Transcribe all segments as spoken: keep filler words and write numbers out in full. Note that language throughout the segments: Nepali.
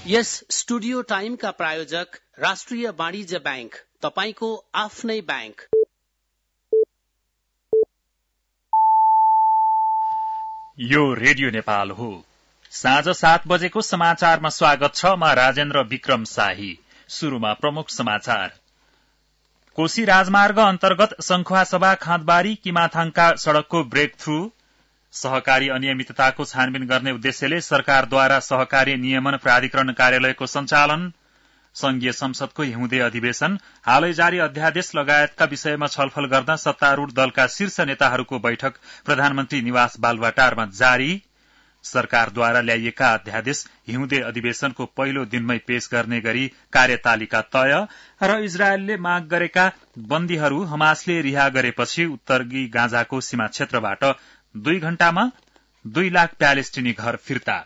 यस स्टुडियो टाइमका प्रायोजक राष्ट्रिय वाणिज्य बैंक, तपाईको आफ्नै बैंक। यो रेडियो नेपाल हो। साँझ सात बजेको समाचारमा स्वागत छ। म राजेन्द्र विक्रम शाही। शुरूमा प्रमुख समाचार। कोशी राजमार्ग अन्तर्गत संखुवासभा खाँदबारी किमाथाङका सड़कको ब्रेक थ्रू, सहकारी अनियमितताको छानबिन गर्ने उद्देश्यले सरकारद्वारा सहकारी नियमन प्राधिकरण कार्यालयको सञ्चालन, संघीय संसदको हिउँदे अधिवेशन, हालै जारी अध्यादेश लगायतका विषयमा छलफल गर्न सत्तारूढ़ दलका शीर्ष नेताहरूको बैठक प्रधानमन्त्री निवास बालुवाटारमा जारी, सरकारद्वारा ल्याइएका अध्यादेश हिउँदे अधिवेशनको पहिलो दिनमै पेश गर्ने गरी कार्यतालिका तय र इजरायलले माग गरेका बन्दीहरू हमासले रिहा गरेपछि उत्तरी गाजाको सीमा क्षेत्रबाट दुई घण्टामा दुई लाख प्यालेस्टिनी घर फिर्ता।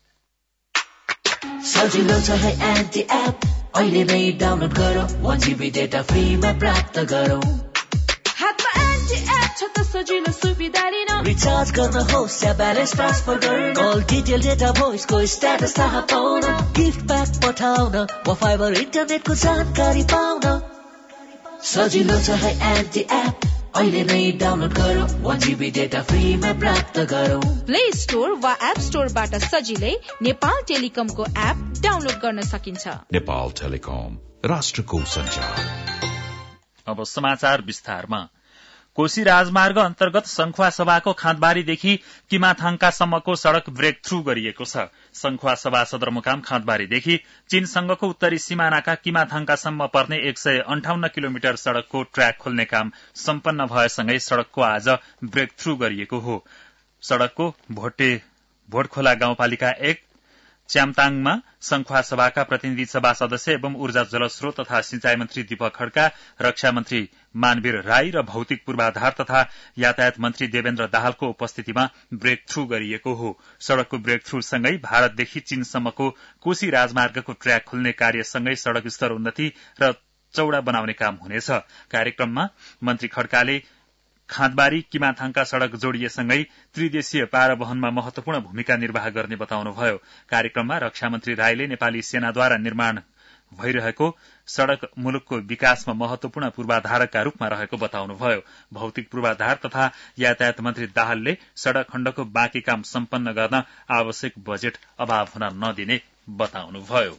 सजिलो छ है एन्टी एप, अहिले नै डाउनलोड गरौ, वन जीबी डेटा फ्रीमा प्राप्त गरौ। हातमा एन्टी एप छ त सजिलो सुविधा लिन, रिचार्ज गर्न होस् या ब्यालेन्स ट्रान्सफर गर्न, कल डिटेल डेटा भोइसको स्ट्याटस थाहा पाउन, गिफ्ट प्याक पठाउन वा फाइबर इन्टरनेटको जानकारी पाउन। सजिलो छ है एन्टी एप, अहिले नै डाउनलोड गरौ, वन जीबी डेटा फ्रीमा प्राप्त गरौ। प्ले स्टोर वा एप स्टोरबाट सजिलै नेपाल टेलिकमको एप डाउनलोड गर्न सकिन्छ। नेपाल टेलिकम, राष्ट्रको सञ्चार। अब समाचार विस्तारमा। कोशी राजमार्ग अन्तर्गत संखुवासभाको खाँदबारीदेखि किमाथाङकासम्मको सड़क ब्रेक थ्रू गरिएको छ। संखुवासभा सदरमुकाम खाँदबारीदेखि चीनसँगको उत्तरी सिमानाका किमाथाङकासम्म पर्ने एक सय अन्ठाउन्न किलोमिटर सड़कको ट्र्याक खोल्ने काम सम्पन्न भएसँगै सड़कको आज ब्रेक थ्रू गरिएको हो। सड़कको भोटे भोटखोला गाउँपालिका एक च्यामताङमा संखुवासभाका प्रतिनिधि सभा सदस्य एवं ऊर्जा जलस्रोत तथा सिंचाई मन्त्री दीपक खड्का, रक्षा मन्त्री मानवीर राई र भौतिक पूर्वाधार तथा यातायात मन्त्री देवेन्द्र दाहालको उपस्थितिमा ब्रेक थ्रू गरिएको हो। सड़कको ब्रेक थ्रू सँगै भारतदेखि चीनसम्मको कोशी राजमार्गको ट्र्याक खोल्ने कार्यसँगै सड़क स्तर उन्नति र चौड़ा बनाउने काम हुनेछ। कार्यक्रममा मन्त्री खड्काले खाँदबारी किमाथाङका सड़क जोडिएसँगै त्रिदेशीय पारवहनमा महत्वपूर्ण भूमिका निर्वाह गर्ने बताउनुभयो। कार्यक्रममा रक्षा मन्त्री राईले नेपाली सेनाद्वारा निर्माण भइरहेको सड़क मुलुकको विकासमा महत्वपूर्ण पूर्वाधारका रूपमा रहेको बताउनुभयो। भौतिक पूर्वाधार तथा यातायात मन्त्री दाहालले सड़क खण्डको बाँकी काम सम्पन्न गर्न आवश्यक बजेट अभाव हुन नदिने बताउनुभयो।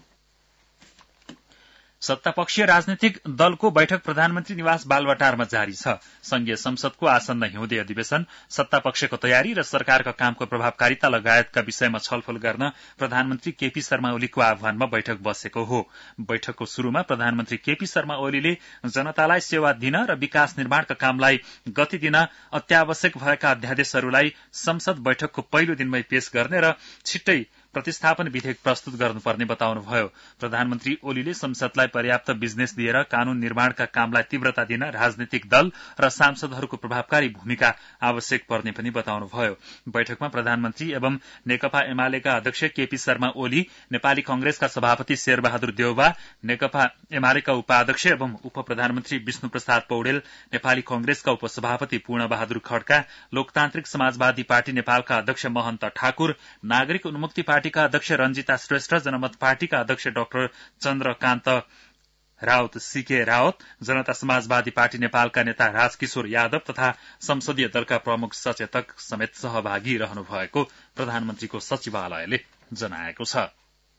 सत्तापक्षीय राजनैतिक दलको बैठक प्रधानमन्त्री निवास बालुवाटारमा जारी छ। संघीय संसदको आसन्न हिउँदे अधिवेशन, सत्तापक्षको तयारी र सरकारका कामको प्रभावकारिता लगायतका विषयमा छलफल गर्न प्रधानमन्त्री केपी शर्मा ओलीको आह्वानमा बैठक बसेको हो। बैठकको शुरूमा प्रधानमन्त्री केपी शर्मा ओलीले जनतालाई सेवा दिन र विकास निर्माणका कामलाई गति दिन अत्यावश्यक भएका अध्यादेशहरूलाई संसद बैठकको पहिलो दिनमै पेश गर्ने र छिट्टै प्रतिस्थापन विधेयक प्रस्तुत गर्नुपर्ने बताउनुभयो। प्रधानमन्त्री ओलीले संसदलाई पर्याप्त बिजनेस दिएर कानून निर्माणका कामलाई तीव्रता दिन राजनीतिक दल र सांसदहरूको प्रभावकारी भूमिका आवश्यक पर्ने पनि बताउनुभयो। बैठकमा प्रधानमन्त्री एवं नेकपा एमालेका अध्यक्ष केपी शर्मा ओली, नेपाली कंग्रेसका सभापति शेरबहादुर देउवा, नेकपा एमालेका उपाध्यक्ष एवं उप प्रधानमन्त्री विष्णु प्रसाद पौडेल, नेपाली कंग्रेसका उपसभापति पूर्णबहादुर खड्का, लोकतान्त्रिक समाजवादी पार्टी नेपालका अध्यक्ष महन्त ठाकुर, नागरिक उन्मुक्ति पार्टी पार्टीका अध्यक्ष रंजिता श्रेष्ठ, जनमत पार्टीका अध्यक्ष doctor Chandrakant Raut CK Rawat, Janata Samajwadi party नेपालका नेता राजकिशोर यादव तथा संसदीय दलका प्रमुख सचेतक समेत सहभागी रहनु भएको प्रधानमन्त्रीको सचिवालयले जनाएको छ।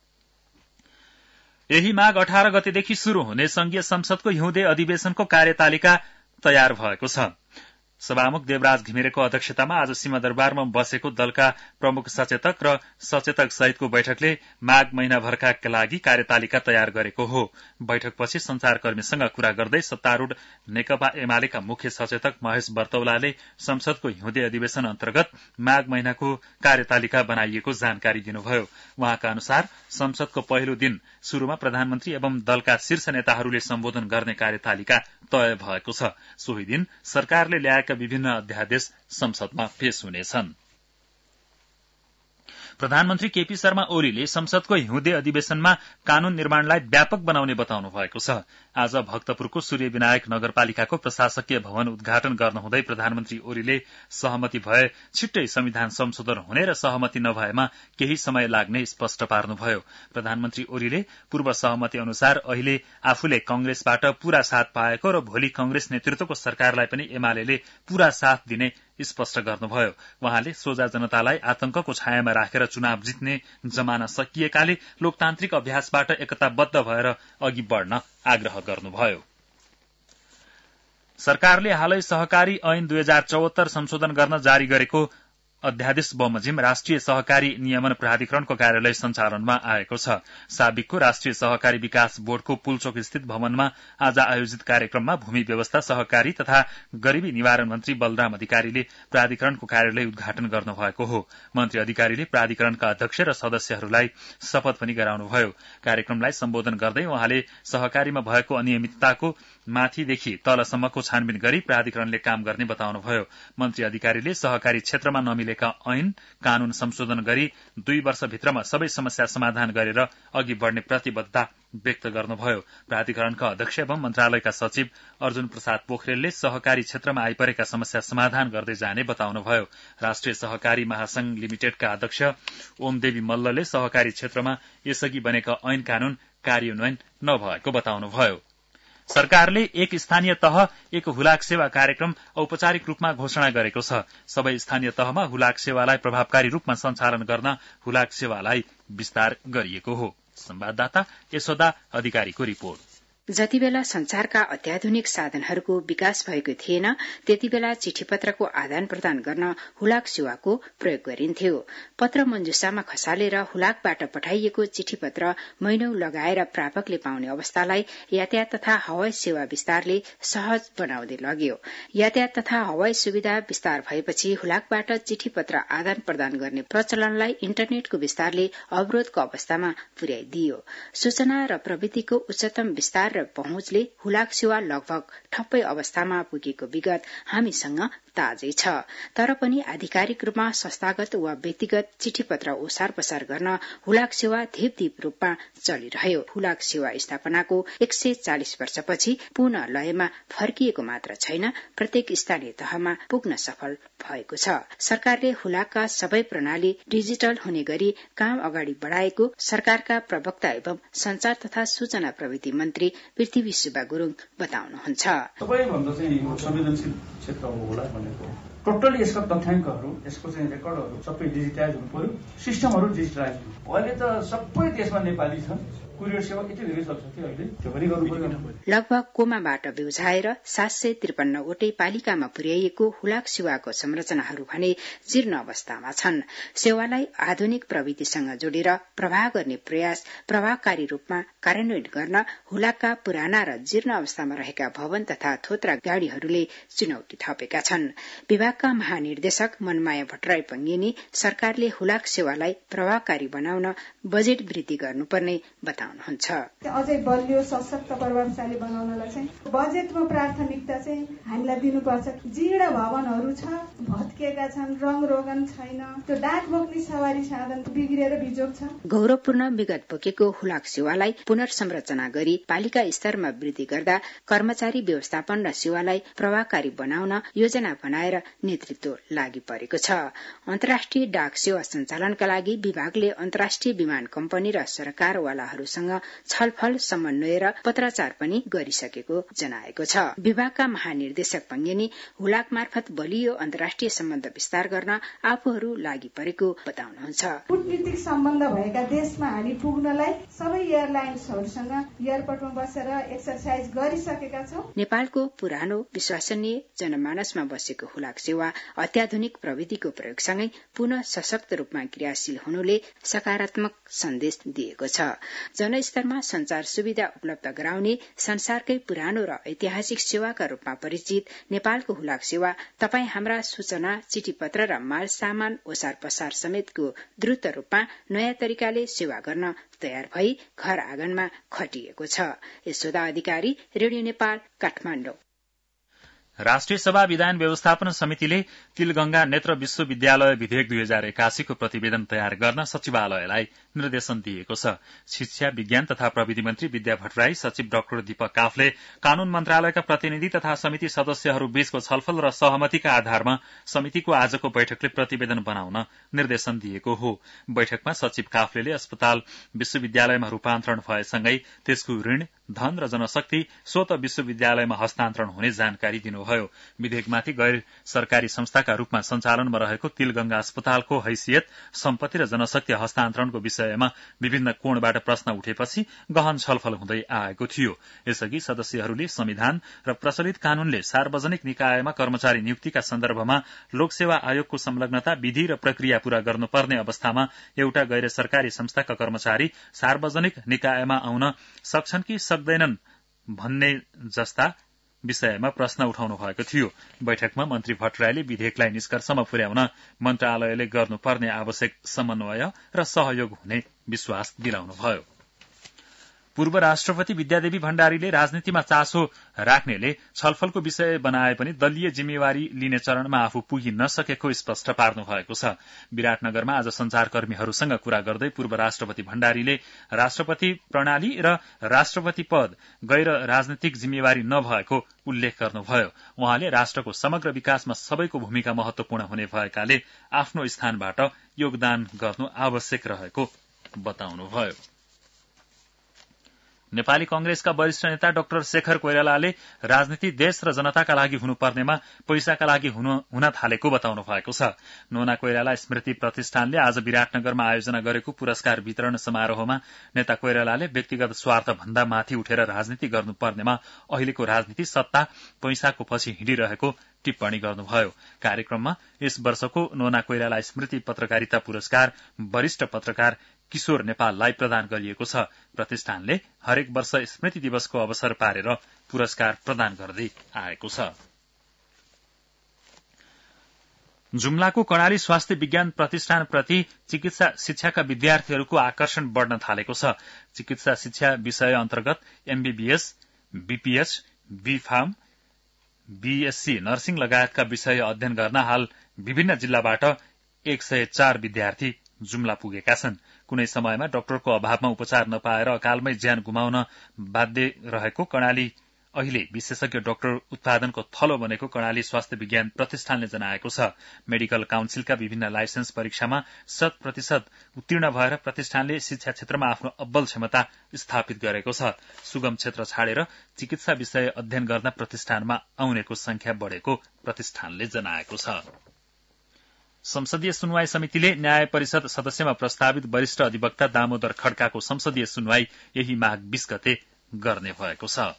यही माघ अठार गतेदेखि शुरू हुने संघीय संसदको हिउँदे अधिवेशनको कार्यतालिका तयार भएको छ। सभामुख देवराज घिमिरेको अध्यक्षतामा आज सिंहदरबारमा बसेको दलका प्रमुख सचेतक र सचेतक सहितको बैठकले माघ महिनाभरका लागि कार्यतालिका तयार गरेको हो। बैठकपछि संचारकर्मीसँग कुरा गर्दै सत्तारूढ़ नेकपा एमालेका मुख्य सचेतक महेश बर्तौलाले संसदको हिउँदे अधिवेशन अन्तर्गत माघ महिनाको कार्यतालिका बनाइएको जानकारी दिनुभयो। उहाँका अनुसार संसदको पहिलो दिन शुरूमा प्रधानमन्त्री एवं दलका शीर्ष नेताहरूले सम्बोधन गर्ने कार्यतालिका तय भएको छ। सोही दिन सरकारले ल्याएका विभिन्न अध्यादेश संसदमा पेश हुनेछन्। प्रधानमन्त्री केपी शर्मा ओलीले संसदको हिउँदे अधिवेशनमा कानून निर्माणलाई व्यापक बनाउने बताउनु भएको छ। आज भक्तपुरको सूर्य विनायक नगरपालिकाको प्रशासकीय भवन उद्घाटन गर्नुहुँदै प्रधानमन्त्री ओलीले सहमति भए छिट्टै संविधान संशोधन हुने र सहमति नभएमा केही समय लाग्ने स्पष्ट पार्नुभयो। प्रधानमन्त्री ओलीले पूर्व सहमति अनुसार अहिले आफूले कंग्रेसबाट पूरा साथ पाएको र भोलि कंग्रेस नेतृत्वको सरकारलाई पनि एमाले पूरा साथ दिने स्पष्ट गर्नुभयो। वहाँले सोझा जनतालाई आतंकको छायामा राखेर चुनाव जित्ने जमाना सकिएकाले लोकतान्त्रिक अभ्यासबाट एकताबद्ध भएर अघि बढ़न आग्रह गर्नुभयो। सरकारले हालै सहकारी ऐन दुई हजार चौहत्तर संशोधन गर्न जारी गरेको अध्यादेश बमोजिम राष्ट्रिय सहकारी नियमन प्राधिकरणको कार्यालय सञ्चालनमा आएको छ। साबिकको राष्ट्रिय सहकारी विकास बोर्डको पुलचोक स्थित भवनमा आज आयोजित कार्यक्रममा भूमि व्यवस्था, सहकारी तथा गरीबी निवारण मन्त्री बलराम अधिकारीले प्राधिकरणको कार्यालय उद्घाटन गर्नुभएको हो। मन्त्री अधिकारीले प्राधिकरणका अध्यक्ष र सदस्यहरूलाई शपथ पनि गराउनुभयो। कार्यक्रमलाई सम्बोधन गर्दै उहाँले सहकारीमा भएको अनियमितताको माथिदेखि तलसम्मको छानबिन गरी प्राधिकरणले काम गर्ने बताउनुभयो। मन्त्री अधिकारीले सहकारी क्षेत्रमा नमिलेका ऐन कानून संशोधन गरी दुई वर्षभित्रमा सबै समस्या समाधान गरेर अघि बढ़ने प्रतिबद्धता व्यक्त गर्नुभयो। प्राधिकरणका अध्यक्ष एवं मन्त्रालयका सचिव अर्जुन प्रसाद पोखरेलले सहकारी क्षेत्रमा आइपरेका समस्या समाधान गर्दै जाने बताउनुभयो। राष्ट्रिय सहकारी महासंघ लिमिटेडका अध्यक्ष ओमदेवी मल्लले सहकारी क्षेत्रमा यसअघि बनेका ऐन कानून कार्यान्वयन नभएको बताउनुभयो। सरकारले एक स्थानीय तह एक हुलाक सेवा कार्यक्रम औपचारिक रूपमा घोषणा गरेको छ। सबै स्थानीय तहमा हुलाक सेवालाई प्रभावकारी रूपमा सञ्चालन गर्न हुलाक सेवालाई विस्तार गरिएको हो। संवाददाता यशोदा अधिकारीको रिपोर्ट। जतिबेला संचारका अत्याधुनिक साधनहरूको विकास भएको थिएन त्यतिबेला चिठीपत्रको आदान प्रदान गर्न हुलाक सेवाको प्रयोग गरिन्थ्यो। पत्र मञ्जुसामा खसालेर हुलाकबाट पठाइएको चिठीपत्र महिनौ लगाएर प्रापकले पाउने अवस्थालाई यातायात तथा हवाई सेवा विस्तारले सहज बनाउँदै लग्यो। यातायात तथा हवाई सुविधा विस्तार भएपछि हुलाकबाट चिठीपत्र आदान प्रदान गर्ने प्रचलनलाई इन्टरनेटको विस्तारले अवरोधको अवस्थामा पुर्याइदियो। सूचना र प्रविधिको उच्चतम विस्तार र पहुँचले हुलाक सेवा लगभग ठप्पै अवस्थामा पुगेको विगत हामीसँग ताजै छ। तर पनि आधिकारिक रूपमा संस्थागत वा व्यक्तिगत चिठीपत्र ओसार पसार गर्न हुलाक सेवा धीप रूपमा चलिरह्यो। हुलाक सेवा स्थापनाको एक सय चालिस वर्षपछि पुनः लयमा फर्किएको मात्र छैन, प्रत्येक स्थानीय तहमा पुग्न सफल भएको छ। सरकारले हुलाकका सबै प्रणाली डिजिटल हुने गरी काम अगाडि बढ़ाएको सरकारका प्रवक्ता एवं संचार तथा सूचना प्रविधि मन्त्री पृथ्वी सुब्बा गुरुङ बताउनुहुन्छ। सबैभन्दा चाहिँ यो संवेदनशील क्षेत्र हो हुलाक भनेको। टोटली यसका तथ्याङ्कहरू, यसको चाहिँ रेकर्डहरू सबै डिजिटाइज हुनु पर्यो, सिस्टमहरू डिजिटाइज हुनु। अहिले त सबै देशमा नेपाली छ। कुरियर सेवा यति धेरै चल्छ कि अहिले त्यो पनि गर्नु पर्यो। लगभग कोमाबाट बेउझाएर सात सय त्रिपन्नवटै पालिकामा पुर्याइएको हुलाक सेवाको संरचनाहरू भने जीर्ण अवस्थामा छन्। सेवालाई आधुनिक प्रविधिसँग जोडेर प्रवाह गर्ने प्रयास प्रभावकारी रूपमा कार्यान्वयन गर्न हुलाकका पुराना र जीर्ण अवस्थामा रहेका भवन तथा थोत्रा गाड़ीहरूले चुनौती थपेका छन्। विभागका महानिर्देशक मनमाया भट्टराई पङ्गेनी सरकारले हुलाक सेवालाई प्रभावकारी बनाउन बजेट वृद्धि गर्नुपर्ने बताउनुहुन्छ। अझै बलियो सशक्त प्रभावशाली बनाउनलाई चाहिँ बजेटमा प्राथमिकता चाहिँ हामीलाई दिनुपर्छ। जीर्ण भवनहरू छ, भत्किएका छन्, रङ रोगन छैन, त्यो डाक बोक्ने सवारी साधन बिग्रिएर बिजोग छ। गौरवपूर्ण विगत बोकेको हुलाक सेवालाई पुनर्संरचना गरी पालिका स्तरमा वृद्धि गर्दा कर्मचारी व्यवस्थापन र सेवालाई प्रभावकारी बनाउन योजना बनाएर नेतृत्व लागि परेको छ। अन्तर्राष्ट्रिय डाक सेवा सञ्चालनका लागि विभागले अन्तर्राष्ट्रिय विमान कम्पनी र सरकारवालाहरूसँग छलफल समन्वय र पत्राचार पनि गरिसकेको जनाएको छ। विभागका महानिर्देशक पङ्गेनी हुलाक मार्फत बलियो अन्तर्राष्ट्रिय सम्बन्ध विस्तार गर्न आफूहरू लागि परेको बताउनुहुन्छ। कूटनीतिक सम्बन्ध भएका देशमा हामी पुग्नलाई सबै एयरलाइन्सहरूसँग एयरपोर्टमा बसेर एक्सरसाइज गरिसकेका छौं। नेपालको पुरानो विश्वसनीय जनमानसमा बसेको हुलाक सेवा अत्याधुनिक प्रविधिको प्रयोगसँगै पुनः सशक्त रूपमा क्रियाशील हुनुले सकारात्मक सन्देश दिएको छ। जनस्तरमा संचार सुविधा उपलब्ध गराउने संसारकै पुरानो र ऐतिहासिक सेवाका रूपमा परिचित नेपालको हुलाक सेवा तपाई हाम्रा सूचना, चिठीपत्र र माल सामान ओसार पसार समेतको द्रुत रूपमा नयाँ तरिकाले सेवा गर्न तयार भई घर आँगनमा खटिएको छ। यशोदा अधिकारी, रेडियो नेपाल, काठमाडौँ। राष्ट्रिय सभा विधान व्यवस्थापन समितिले तिलगंगा नेत्र विश्वविद्यालय विधेयक दुई हजार एकासीको प्रतिवेदन तयार गर्न सचिवालयलाई निर्देशन दिएको छ। शिक्षा विज्ञान तथा प्रविधि मन्त्री विद्या भट्टराई, सचिव डाक्टर दीपक काफले कानून मन्त्रालयका प्रतिनिधि तथा समिति सदस्यहरू बीचको छलफल र सहमतिका आधारमा समितिको आजको बैठकले प्रतिवेदन बनाउन निर्देशन दिएको हो। बैठकमा सचिव काफले अस्पताल विश्वविद्यालयमा रूपान्तरण भएसँगै त्यसको ऋण, धन र जनशक्ति स्वत विश्वविद्यालयमा हस्तान्तरण हुने जानकारी दिनुभयो। विधेयकमाथि गैर सरकारी संस्थाका रूपमा सञ्चालनमा रहेको तिलगंगा अस्पतालको हैसियत, सम्पत्ति र जनशक्ति हस्तान्तरणको विषयमा विभिन्न कोणबाट प्रश्न उठेपछि गहन छलफल हुँदै आएको थियो। यसअघि सदस्यहरूले संविधान र प्रचलित कानूनले सार्वजनिक निकायमा कर्मचारी नियुक्तिका सन्दर्भमा लोकसेवा आयोगको संलग्नता, विधि र प्रक्रिया पूरा गर्नुपर्ने अवस्थामा एउटा गैर सरकारी संस्थाका कर्मचारी सार्वजनिक निकायमा आउन सक्छन् कि सक्दैनन् भन्ने जस्ता विषयमा प्रश्न उठाउनु भएको थियो। बैठकमा मन्त्री भट्टराईले विधेयकलाई निष्कर्षमा पुर्याउन मन्त्रालयले गर्नुपर्ने आवश्यक समन्वय र सहयोग हुने विश्वास दिलाउनुभयो। पूर्व राष्ट्रपति विद्यादेवी भण्डारीले राजनीतिमा चासो राख्नेले छलफलको विषय बनाए पनि दलीय जिम्मेवारी लिने चरणमा आफू पुगि नसकेको स्पष्ट पार्नु भएको छ। विराटनगरमा आज संचारकर्मीहरूसँग कुरा गर्दै पूर्व राष्ट्रपति भण्डारीले राष्ट्रपति प्रणाली र राष्ट्रपति पद गैर राजनीतिक जिम्मेवारी नभएको उल्लेख गर्नुभयो। उहाँले राष्ट्रको समग्र विकासमा सबैको भूमिका महत्वपूर्ण हुने भएकाले आफ्नो स्थानबाट योगदान गर्नु आवश्यक रहेको बताउनुभयो। नेपाली कंग्रेसका वरिष्ठ नेता डाक्टर शेखर कोइरालाले राजनीति देश र जनताका लागि हुनुपर्नेमा पैसाका लागि हुन थालेको बताउनु भएको छ। नोना कोइराला स्मृति प्रतिष्ठानले आज विराटनगरमा आयोजना गरेको पुरस्कार वितरण समारोहमा नेता कोइरालाले व्यक्तिगत स्वार्थ भन्दा माथि उठेर राजनीति गर्नुपर्नेमा अहिलेको राजनीति सत्ता, पैसाको पछि हिँडिरहेको टिप्पणी गर्नुभयो। कार्यक्रममा यस वर्षको नोना कोइराला स्मृति पत्रकारिता पुरस्कार वरिष्ठ पत्रकार किशोर नेपाललाई प्रदान गरिएको छ। प्रतिष्ठानले हरेक वर्ष स्मृति दिवसको अवसर पारेर पुरस्कार प्रदान गर्दै आएको छ। जुम्लाको कर्णाली स्वास्थ्य विज्ञान प्रतिष्ठानप्रति चिकित्सा शिक्षाका विद्यार्थीहरूको आकर्षण बढ़न थालेको छ। चिकित्सा शिक्षा विषय अन्तर्गत MBBS, BPH, B Pharm, BSc nursing लगायतका विषय अध्ययन गर्न हाल विभिन्न जिल्लाबाट एक सय चार विद्यार्थी जुम्ला पुगेका छन्। कुनै समयमा डाक्टरको अभावमा उपचार नपाएर अकालमै ज्यान गुमाउन बाध्य रहेको कर्णाली अहिले विशेषज्ञ डाक्टर उत्पादनको थलो बनेको कर्णाली स्वास्थ्य विज्ञान प्रतिष्ठानले जनाएको छ। मेडिकल काउन्सिलका विभिन्न लाइसेन्स परीक्षामा शत प्रतिशत उत्तीर्ण भएर प्रतिष्ठानले शिक्षा क्षेत्रमा आफ्नो अब्बल क्षमता स्थापित गरेको छ। सुगम क्षेत्र छाडेर चिकित्सा विषय अध्ययन गर्न प्रतिष्ठानमा आउनेको संख्या बढ़ेको प्रतिष्ठानले जनाएको छ। संसदीय सुनवाई समितिले न्याय परिषद सदस्यमा प्रस्तावित वरिष्ठ अधिवक्ता दामोदर खड्काको संसदीय सुनवाई यही माघ बीस गते गर्ने भएको छ।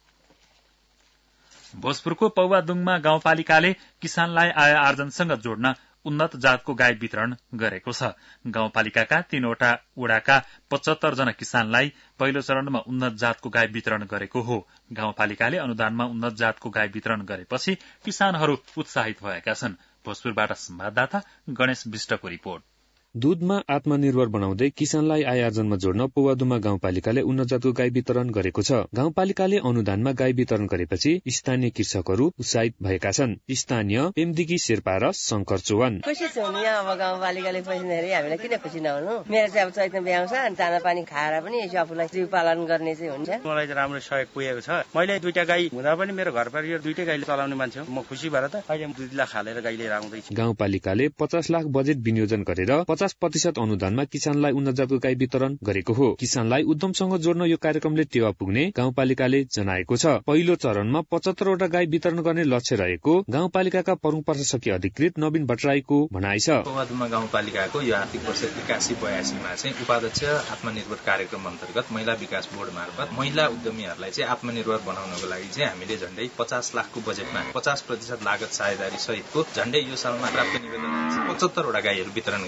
भोजपुरको पौवादुङमा गाउँपालिकाले किसानलाई आय आर्जनसँग जोड्न उन्नत जातको गाई वितरण गरेको छ। गाउँपालिकाका तीनवटा वडाका पचहत्तर जना किसानलाई पहिलो चरणमा उन्नत जातको गाई वितरण गरेको हो। गाउँपालिकाले अनुदानमा उन्नत जातको गाई वितरण गरेपछि किसानहरू उत्साहित भएका छन्। भोजपुरबाट संवाददाता गणेश विष्टको रिपोर्ट। दूधमा आत्मनिर्भर बनाउँदै किसानलाई आय आर्जनमा जोड्न पौवादुमा गाउँपालिकाले उन्नत जातको गाई वितरण गरेको छ। गाउँपालिकाले अनुदानमा गाई वितरण गरेपछि स्थानीय कृषकहरू उत्साहित भएका छन्। स्थानीय पेमदिकी शेर्पा र शंकर चौहान खुसी छौँ। यहाँ अब गाउँपालिकाले पैसा दिँदाखेरि हामीलाई किन खुसी नहुनु। मेरो चाहिँ अब चैतन्य भ्याउँछ अनि दाना पानी खाएर पनि यसो आफूलाई जीव पालन गर्ने चाहिँ हुन्छ। मलाई चाहिँ राम्रो सहयोग पुगेको छ। मैले दुईटा गाई हुँदा पनि मेरो घर परिवार दुईटै गाईले चलाउने मान्छे हो। म खुसी भएर त अहिले दुई लाख हालेर गाई लिएर आउँदैछु। गाउँपालिकाले पचास लाख बजेट विनियोजन गरेर पचास प्रतिशत अनुदानमा किसानलाई उन्नत जातको गाई वितरण गरेको हो। किसानलाई उद्यमसँग जोड्न यो कार्यक्रमले टेवा पुग्ने गाउँपालिकाले जनाएको छ। पहिलो चरणमा पचहत्तरवटा गाई वितरण गर्ने लक्ष्य रहेको गाउँपालिकाका प्रमुख प्रशासकीय अधिकृत नवीन भट्टराईको भनाइ छ। पौवादुमा गाउँपालिकाको यो आर्थिक वर्ष एकासी बयासीमा चाहिँ उपाध्यक्ष आत्मनिर्भर कार्यक्रम अन्तर्गत महिला विकास बोर्ड मार्फत महिला उद्यमीहरूलाई चाहिँ आत्मनिर्भर बनाउनको लागि चाहिँ हामीले झण्डै पचास लाखको बजेटमा पचास प्रतिशत लागत साझेदारी सहितको झण्डै यो सालमा प्राप्त निवेदन पचहत्तरवटा गाईहरू वितरण गर्ने लक्ष्य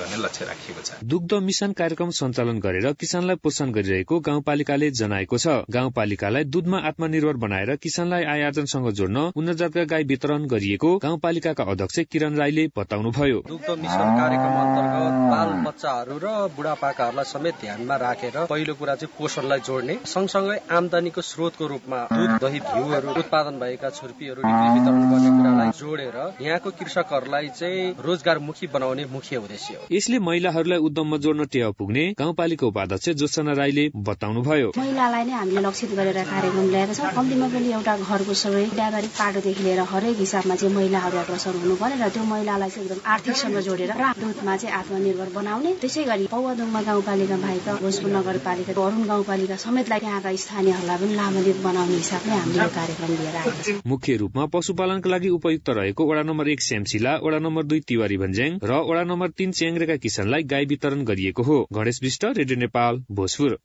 लक्ष्य राखिएको छ। दुग्ध मिशन कार्यक्रम सञ्चालन गरेर किसानलाई प्रोत्साहन गरिरहेको गाउँपालिकाले जनाएको छ। गाउँपालिकालाई दूधमा आत्मनिर्भर बनाएर किसानलाई आय आर्जनसँग जोड्न उन्नत जातका गाई वितरण गरिएको गाउँपालिकाका अध्यक्ष किरण राईले बताउनुभयो। दुग्ध मिशन कार्यक्रम अन्तर्गत बाल बच्चाहरू र बुढापाकाहरूलाई समेत ध्यानमा राखेर पहिलो कुरा चाहिँ पोषणलाई जोड्ने, सँगसँगै आमदानीको स्रोतको रूपमा दूध, दही, घिउहरू उत्पादन भएका छुर्पीहरू वितरण गर्ने कुरालाई जोडेर यहाँको कृषकहरूलाई चाहिँ रोजगारमुखी बनाउने मुख्य उद्देश्य हो। यसले महिलाहरूलाई उद्यममा जोड्न टेवा पुग्ने गाउँपालिका उपाध्यक्ष जोसना राईले बताउनुभयो। महिलालाई नै हामीले लक्षित गरेर कार्यक्रम ल्याएका छौँ। कम्तीमा पनि एउटा घरको सबै व्यावहारिक पाटोदेखि लिएर हरेक हिसाबमा चाहिँ महिलाहरू अग्रसर हुनु पर्ने र त्यो महिलालाई चाहिँ एकदम आर्थिकसँग जोडेर र दुधमा चाहिँ आत्मनिर्भर बनाउने। त्यसै गरी पौवादुङमा गाउँपालिका बाहेक भोजपुर नगरपालिका, अरुण गाउँपालिका समेतलाई त्यहाँका स्थानीयहरूलाई पनि लाभान्वित बनाउने हिसाबले हामीले यो कार्यक्रम लिएर आएका छौँ। मुख्य रूपमा पशुपालनका लागि उपयुक्त रहेको वडा नम्बर एक स्यामसिला, वडा नम्बर दुई तिवारी भन्ज्याङ र वडा नम्बर तीन च्याङ्ग्रेका किसानलाई गाई वितरण गरिएको हो। गणेश विष्ट, रेडियो नेपाल, भोजपुर।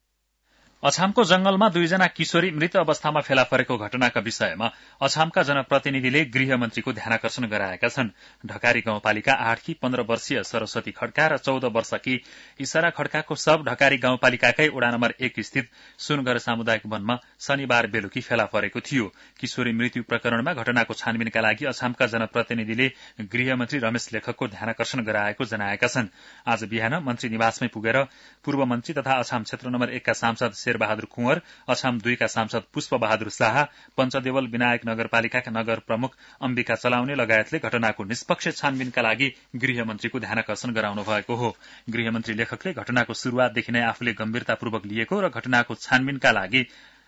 अछामको जंगलमा दुईजना किशोरी मृत अवस्थामा फेला परेको घटनाका विषयमा अछामका जनप्रतिनिधिले गृहमन्त्रीको ध्यानाकर्षण गराएका छन्। ढकारी गाउँपालिका आठकी पन्ध्र वर्षीय सरस्वती खड्का र चौध वर्षकी इसारा खड्काको शव ढकारी गाउँपालिकाकै वडा नम्बर एक स्थित सुनगर सामुदायिक वनमा शनिबार बेलुकी फेला परेको थियो। किशोरी मृत्यु प्रकरणमा घटनाको छानबिनका लागि अछामका जनप्रतिनिधिले गृहमन्त्री रमेश लेखकको ध्यानाकर्षण गराएको जनाएका छन्। आज बिहान मन्त्री निवासमै पुगेर पूर्व मन्त्री तथा अछाम क्षेत्र नम्बर एकका सांसद शेरबहादुर कुँवर, अछाम दुईका सांसद पुष्प बहादुर शाह, पञ्चदेवल विनायक नगरपालिकाका नगर प्रमुख अम्बिका चलाउने लगायतले घटनाको निष्पक्ष छानबिनका लागि गृहमन्त्रीको ध्यानाकर्षण गराउनु भएको हो। गृहमन्त्री लेखकले घटनाको शुरूआतदेखि नै आफूले गम्भीरतापूर्वक लिएको र घटनाको छानबिनका लागि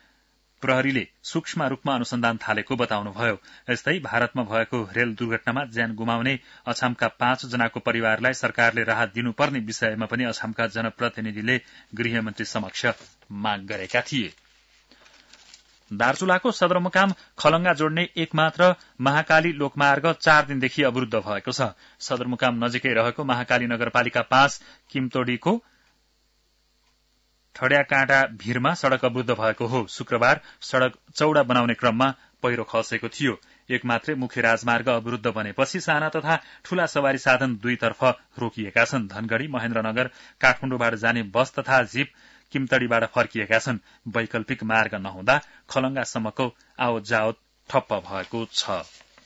प्रहरीले सूक्ष्म रूपमा अनुसन्धान थालेको बताउनुभयो। यस्तै भारतमा भएको रेल दुर्घटनामा ज्यान गुमाउने अछामका पाँच जनाको परिवारलाई सरकारले राहत दिनुपर्ने विषयमा पनि अछामका जनप्रतिनिधिले गृहमन्त्री समक्ष माग गरेका थिए। दार्चुलाको सदरमुकाम खलंगा जोड्ने एकमात्र महाकाली लोकमार्ग चार दिनदेखि अवरूद्ध भएको छ। सदरमुकाम नजिकै रहेको महाकाली नगरपालिका पाँच किमतोडीको ठड्याकाँटा भीरमा सड़क अवरूद्ध भएको हो। शुक्रबार सड़क चौड़ा बनाउने क्रममा पहिरो खसेको थियो। एक मात्रै मुख्य राजमार्ग अवरूद्ध बनेपछि साना तथा ठूला सवारी साधन दुईतर्फ रोकिएका छन्। धनगढ़ी, महेन्द्रनगर, काठमाडौँबाट जाने बस तथा जीप किमतडीबाट फर्किएका छन्। वैकल्पिक मार्ग नहुँदा खलंगासम्मको आवत जावत ठप्प भएको छ।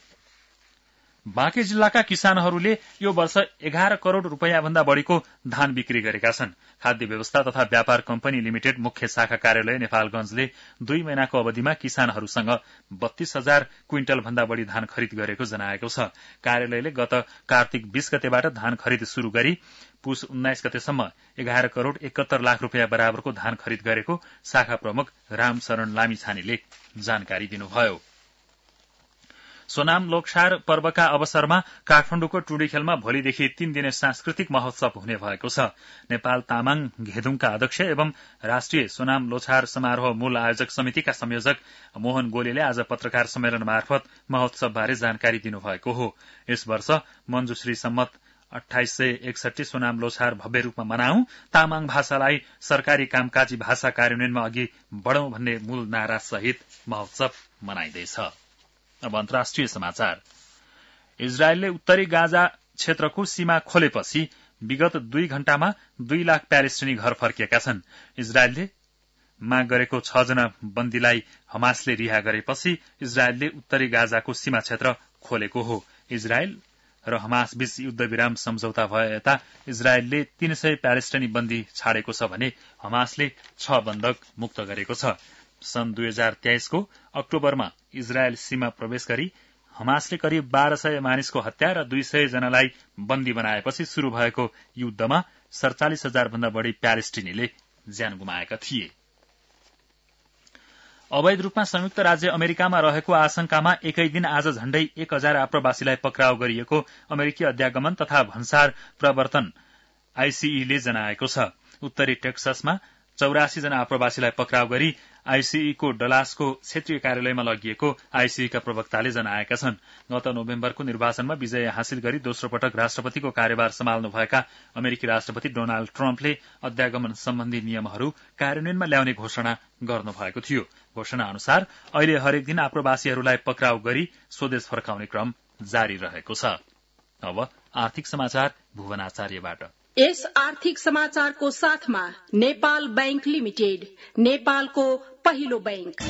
बाँके जिल्लाका किसानहरूले यो वर्ष एघार करोड़ रूपियाँ भन्दा बढ़ीको धान बिक्री गरेका छन्। खाद्य व्यवस्था तथा व्यापार कम्पनी लिमिटेड मुख्य शाखा कार्यालय नेपालगंजले दुई महिनाको अवधिमा किसानहरूसँग बत्तीस हजार क्विन्टल भन्दा बढ़ी धान खरिद गरेको जनाएको छ। कार्यालयले गत कार्तिक बीस गतेबाट धान खरिद शुरू गरी पुष उन्नाइस गतेसम्म एघार करोड़ एकहत्तर लाख रूपियाँ बराबरको धान खरिद गरेको शाखा प्रमुख रामशरण लामिछानेले जानकारी दिनुभयो। सोनाम लोकसार पर्वका अवसरमा काठमाडौँको टुडीखेलमा भोलिदेखि तीन दिने सांस्कृतिक महोत्सव हुने भएको छ। नेपाल तामाङ घेदुङका अध्यक्ष एवं राष्ट्रिय सोनाम लोछार समारोह मूल आयोजक समितिका संयोजक मोहन गोलेले आज पत्रकार सम्मेलन मार्फत महोत्सवबारे जानकारी दिनुभएको हो। यस वर्ष मञ्जुश्री सम्मत अठाइस सय एकसठी सोनाम लोछार भव्य रूपमा मनाऊ, तामाङ भाषालाई सरकारी कामकाजी भाषा कार्यान्वयनमा अघि बढ़ौं भन्ने मूल नारा सहित महोत्सव मनाइँदैछ। अब अन्तर्राष्ट्रिय समाचार। इजरायलले उत्तरी गाजा क्षेत्रको सीमा खोलेपछि विगत दुई घण्टामा दुई लाख प्यालेस्टिनी घर फर्किएका छन्। इजरायलले माग गरेको छ जना बन्दीलाई हमासले रिहा गरेपछि इजरायलले उत्तरी गाजाको सीमा क्षेत्र खोलेको हो। इजरायल र हमास बीच युद्ध विराम सम्झौता भए यता इजरायलले तीन सय प्यालेस्टिनी बन्दी छाडेको छ भने हमासले छ बन्धक मुक्त गरेको छ। सन् दुई हजार तेइसको अक्टोबरमा इजरायल सीमा प्रवेश गरी हमासले करिब बाह्र सय मानिसको हत्या र दुई सय जनालाई बन्दी बनाएपछि शुरू भएको युद्धमा सड़चालिस हजार भन्दा बढ़ी प्यालेस्टिनीले ज्यान गुमाएका थिए। अवैध रूपमा संयुक्त राज्य अमेरिकामा रहेको आशंकामा एकै दिन आज झण्डै एक हजार आप्रवासीलाई पक्राउ गरिएको अमेरिकी अध्यागमन तथा भन्सार प्रवर्तन आईसीईले जनाएको छ। उत्तरी टेक्ससमा चौरासी जना आप्रवासीलाई पक्राउ गरी आईसीईको डलासको क्षेत्रीय कार्यालयमा लगिएको आईसीईका प्रवक्ताले जनाएका छन्। गत नोभेम्बरको निर्वाचनमा विजय हासिल गरी दोस्रो पटक राष्ट्रपतिको कार्यभार सम्हाल्नुभएका अमेरिकी राष्ट्रपति डोनाल्ड ट्रम्पले अध्यागमन सम्बन्धी नियमहरू कार्यान्वयनमा ल्याउने घोषणा गर्नुभएको थियो। घोषणा अनुसार अहिले हरेक दिन आप्रवासीहरूलाई पक्राउ गरी स्वदेश फर्काउने क्रम जारी रहेको छ। अब आर्थिक समाचार भुवन आचार्यबाट। यस आर्थिक समाचारको साथमा नेपाल बैंक लिमिटेड, नेपालको पहिलो बैंक।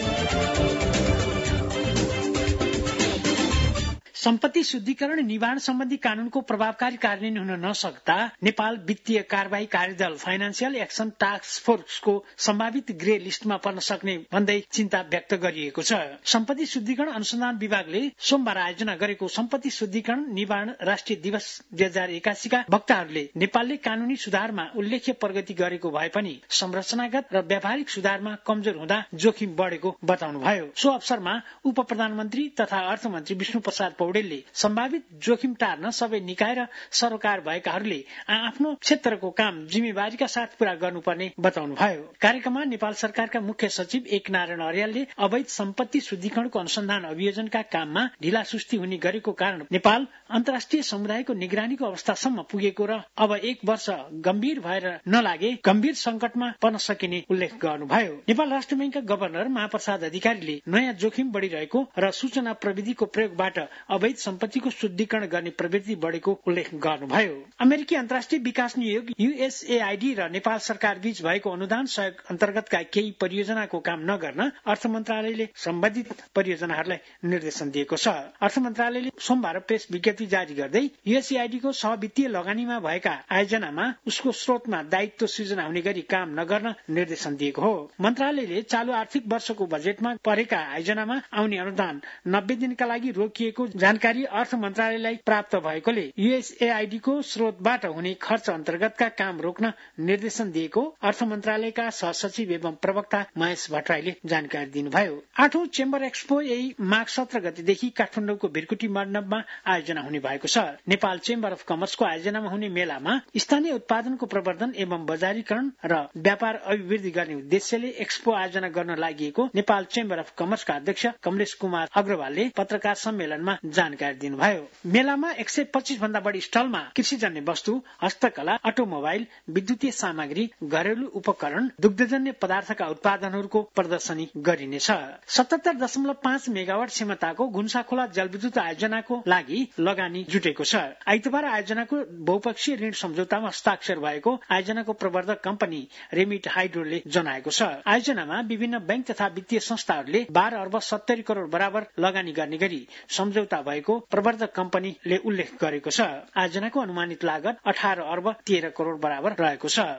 सम्पत्ति शुद्धिकरण निवारण सम्बन्धी कानूनको प्रभावकारी कार्यान्वयन हुन नसक्दा नेपाल वित्तीय कार्यवाही कार्यदल फाइनान्सियल एक्सन टास्क फोर्सको सम्भावित ग्रे लिस्टमा पर्न सक्ने भन्दै चिन्ता व्यक्त गरिएको छ। सम्पत्ति शुद्धिकरण अनुसन्धान विभागले सोमबार आयोजना गरेको सम्पत्ति शुद्धिकरण निवारण राष्ट्रिय दिवस दुई हजार एकासीका वक्ताहरूले नेपालले कानूनी सुधारमा उल्लेख्य प्रगति गरेको भए पनि संरचनागत र व्यावहारिक सुधारमा कमजोर हुँदा जोखिम बढेको बताउनुभयो। सो अवसरमा उप प्रधानमन्त्री तथा अर्थमन्त्री विष्णु प्रसाद पौडेलले सम्भावित जोखिम टार्न सबै निकाय र सरकार भएकाहरूले आफ्नो क्षेत्रको काम जिम्मेवारीका साथ पूरा गर्नुपर्ने बताउनुभयो। कार्यक्रममा नेपाल सरकारका मुख्य सचिव एक नारायण अर्यालले अवैध सम्पत्ति शुद्धिकरणको अनुसन्धान अभियोजनका काममा ढिलासुस्ती हुने गरेको कारण नेपाल अन्तर्राष्ट्रिय समुदायको निगरानीको अवस्थासम्म पुगेको र अब एक वर्ष गम्भीर भएर नलागे गम्भीर संकटमा पर्न सकिने उल्लेख गर्नुभयो। नेपाल राष्ट्र बैंकका गभर्नर महाप्रसाद अधिकारीले नयाँ जोखिम बढ़िरहेको र सूचना प्रविधिको प्रयोगबाट अवैध सम्पत्तिको शुद्धिकरण गर्ने प्रवृत्ति बढ़ेको उल्लेख गर्नुभयो। अमेरिकी अन्तर्राष्ट्रिय विकास नियोग युएसएआईडी र नेपाल सरकार बीच भएको अनुदान सहयोग अन्तर्गतका केही परियोजनाको काम नगर्न अर्थ मन्त्रालयले सम्बन्धित परियोजनाहरूलाई निर्देशन दिएको छ। अर्थ मन्त्रालयले सोमबार प्रेस विज्ञप्ति जारी गर्दै युएसएआईडीको सहवित्तीय लगानीमा भएका आयोजनामा उसको स्रोतमा दायित्व सृजना हुने गरी काम नगर्न निर्देशन दिएको हो। मन्त्रालयले चालू आर्थिक वर्षको बजेटमा परेका आयोजनामा आउने अनुदान नब्बे दिनका लागि रोकिएको जानकारी अर्थ मन्त्रालयलाई प्राप्त भएकोले युएसएआईडीको स्रोतबाट हुने खर्च अन्तर्गतका काम रोक्न निर्देशन दिएको अर्थ मन्त्रालयका सहसचिव एवं प्रवक्ता महेश भट्टराईले जानकारी दिनुभयो। आठौं चेम्बर एक्सपो यही माघ सत्र गतेदेखि काठमाडौँको भिरकुटी मण्डपमा आयोजना हुने भएको छ। नेपाल चेम्बर अफ कमर्सको आयोजनामा हुने मेलामा स्थानीय उत्पादनको प्रवर्धन एवं बजारीकरण र व्यापार अभिवृद्धि गर्ने उद्देश्यले एक्सपो आयोजना गर्न लागि नेपाल चेम्बर अफ कमर्सका अध्यक्ष कमलेश कुमार अग्रवालले पत्रकार सम्मेलनमा जानकारी दिनुभयो। मेलामा एक सय पच्चीस भन्दा बढ़ी स्टलमा कृषिजन्य वस्तु, हस्तकला, अटोमोबाइल, विद्युतीय सामग्री, घरेलु उपकरण, दुग्धजन्य पदार्थका उत्पादनहरूको प्रदर्शनी गरिनेछ। सतहत्तर दशमलव पाँच मेगावाट क्षमताको घुन्साखोला जलविद्युत आयोजनाको लागि लगानी जुटेको छ। आइतबार आयोजनाको बहुपक्षीय ऋण सम्झौतामा हस्ताक्षर भएको आयोजनाको प्रवर्धक कम्पनी रेमिट हाइड्रोले जनाएको छ। आयोजनामा विभिन्न बैंक तथा वित्तीय संस्थाहरूले बाह्र अर्ब सत्तरी करोड़ बराबर लगानी गर्ने गरी सम्झौता भएको प्रवर्धक कम्पनीले उल्लेख गरेको छ। आयोजनाको अनुमानित लागत अठार अर्ब तेह्र करोड़ बराबर रहेको छ।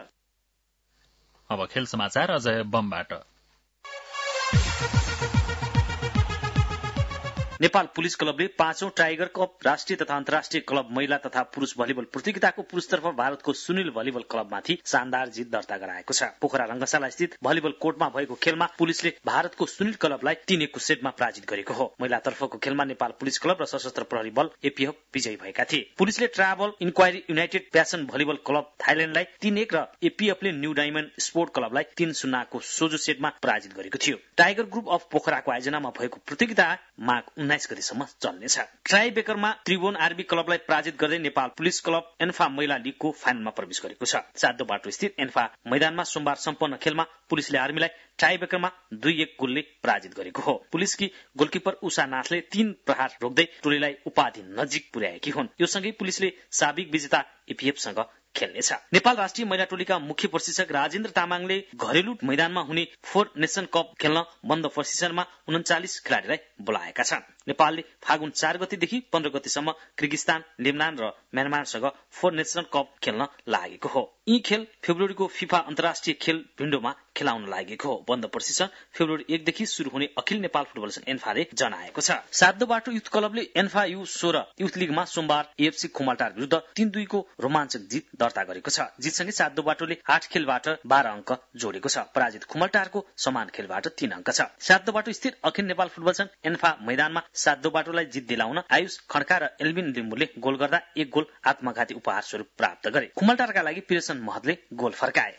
अब खेल समाचार अजय बमबाट। नेपाल पुलिस क्लबले पाँचौं टाइगर कप राष्ट्रिय तथा अन्तर्राष्ट्रिय क्लब महिला तथा पुरूष भलिबल प्रतियोगिताको पुरूषतर्फ भारतको सुनिल भलिबल क्लबमाथि शानदार जित दर्ता गराएको छ। पोखरा रंगशाला स्थित भलिबल कोर्टमा भएको खेलमा पुलिसले भारतको सुनिल क्लबलाई तीन एकको सेटमा पराजित गरेको हो। महिलातर्फको खेलमा नेपाल पुलिस क्लब र सशस्त्र प्रहरी बल एपीएफ विजयी भएका थिए। पुलिसले travel inquiry united passion volleyball club थाइल्याण्डलाई तीन एक र एपीएफले न्यू डायमण्ड स्पोर्ट क्लबलाई तीन शून्यको सोझो सेटमा पराजित गरेको थियो। टाइगर ग्रुप अफ पोखराको आयोजनामा भएको प्रतियोगिता माघ उन्नाइस गतिसम्म चल्नेछ। ट्राई बेकरमा त्रिभुवन आरबी क्लबलाई पराजित गर्दै नेपाल पुलिस क्लब एन्फा महिला लीगको फाइनलमा प्रवेश गरेको छ। सातो बाटो स्थित एन्फा मैदानमा सोमबार सम्पन्न खेलमा पुलिसले आर्मीलाई टाई बेकरमा दुई एक गोलले पराजित गरेको हो। पुलिसकी गोलकिपर उषा नाथले तीन प्रहार रोक्दै टोलीलाई उपाधि नजिक पुर्याएकी हुन्। यो सँगै पुलिसले साबिक विजेता एपीएफसँग खेल्नेछ। नेपाल राष्ट्रिय महिला टोलीका मुख्य प्रशिक्षक राजेन्द्र तामाङले घरेलु मैदानमा हुने फोर नेसन कप खेल्न बन्द प्रशिक्षणमा उन्चालिस खेलाड़ीलाई बोलाएका छन्। नेपालले फागुन चार गतेदेखि पन्ध्र गतेसम्म किर्गिस्तान, लेबनान र म्यानमारसँग फोर नेसन कप खेल्न लागेको हो। यी खेल फेब्रुअरीको फिफा अन्तर्राष्ट्रिय खेल भिन्डोमा खेलाउन लागेको हो। बन्द प्रशिक्षण फेब्रुअरी एकदेखि शुरू हुने अखिल नेपाल फुटबल संघ एन्फाले जनाएको छ। सातो बाटो युथ क्लबले एन्फा यु सोह्र युथ लीगमा सोमबार एएफसी खुमलटार विरुद्ध तीन दुईको रोमाञ्चक जित दर्ता गरेको छ। जितसँगै सातो बाटोले आठ खेलबाट बाह्र अङ्क जोडेको छ। पराजित खुमलटारको समान खेलबाट तीन अङ्क छ। सातो बाटो स्थित अखिल नेपाल फुटबल संघ एन्फा मैदानमा सातो बाटोलाई जित दिलाउन आयुष खड्का र एल्बिन लिम्बुले गोल गर्दा एक गोल आत्मघाती उपहार स्वरूप प्राप्त गरे। खुमलटारका लागि प्रियसन महतले गोल फर्काए।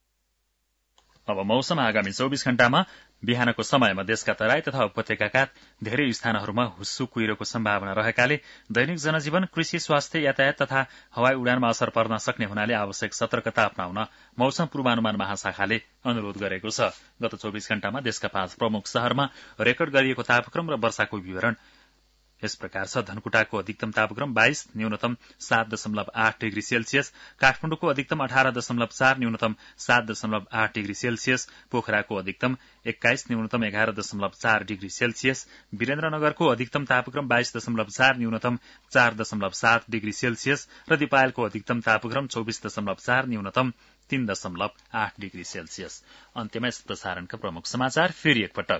अब मौसम। आगामी चौबिस घण्टामा बिहानको समयमा देशका तराई तथा उपत्यकाका धेरै स्थानहरूमा हुस्सु कुहिरोको सम्भावना रहेकाले दैनिक जनजीवन, कृषि, स्वास्थ्य, यातायात तथा हवाई उडानमा असर पर्न सक्ने हुनाले आवश्यक सतर्कता अपनाउन मौसम पूर्वानुमान महाशाखाले अनुरोध गरेको छ। गत चौबिस घण्टामा देशका पाँच प्रमुख शहरमा रेकर्ड गरिएको तापक्रम र वर्षाको विवरण यस प्रकार छ। धनकुटाको अधिकतम तापक्रम बाइस, न्यूनतम सात दशमलव आठ डिग्री सेल्सियस, काठमाडौँको अधिकतम अठार दशमलव चार, न्यूनतम सात दशमलव आठ डिग्री सेल्सियस, पोखराको अधिकतम एक्काइस, न्यूनतम एघार दशमलव चार डिग्री सेल्सियस, वीरेन्द्रनगरको अधिकतम तापक्रम बाइस दशमलव चार, न्यूनतम चार दशमलव सात डिग्री सेल्सियस र दिपायलको अधिकतम तापक्रम चौबिस दशमलव चार, न्यूनतम तीन दशमलव आठ डिग्री सेल्सियस। अन्त्यमा यस प्रसारणका प्रमुख समाचार फेरि एकपटक।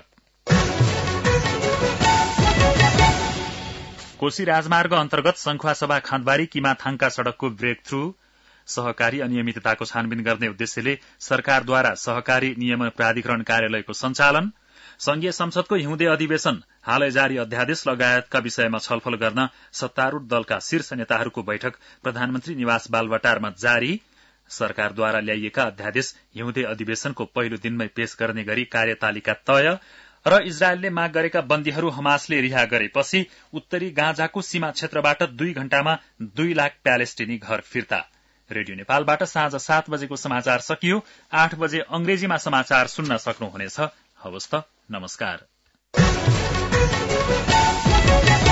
कोशी राजमार्ग अन्तर्गत संखुवासभा खाँदबारी किमाथाङका सड़कको ब्रेक थ्रू, सहकारी अनियमितताको छानबिन गर्ने उद्देश्यले सरकारद्वारा सहकारी नियमन प्राधिकरण कार्यालयको सञ्चालन, संघीय संसदको हिउँदे अधिवेशन, हालै जारी अध्यादेश लगायतका विषयमा छलफल गर्न सत्तारूढ़ दलका शीर्ष नेताहरूको बैठक प्रधानमन्त्री निवास बालवाटारमा जारी, सरकारद्वारा ल्याइएका अध्यादेश हिउँदे अधिवेशनको पहिलो दिनमै पेश गर्ने गरी कार्यतालिका तय र इजरायलले माग गरेका बन्दीहरू हमासले रिहा गरेपछि उत्तरी गाजाको सीमा क्षेत्रबाट दुई घण्टामा दुई लाख प्यालेस्टिनी घर फिर्ता। रेडियो नेपालबाट साँझ सात बजेको समाचार सकियो। आठ बजे अंग्रेजीमा समाचार सुन्न सक्नुहुनेछ। हवस् त, नमस्कार।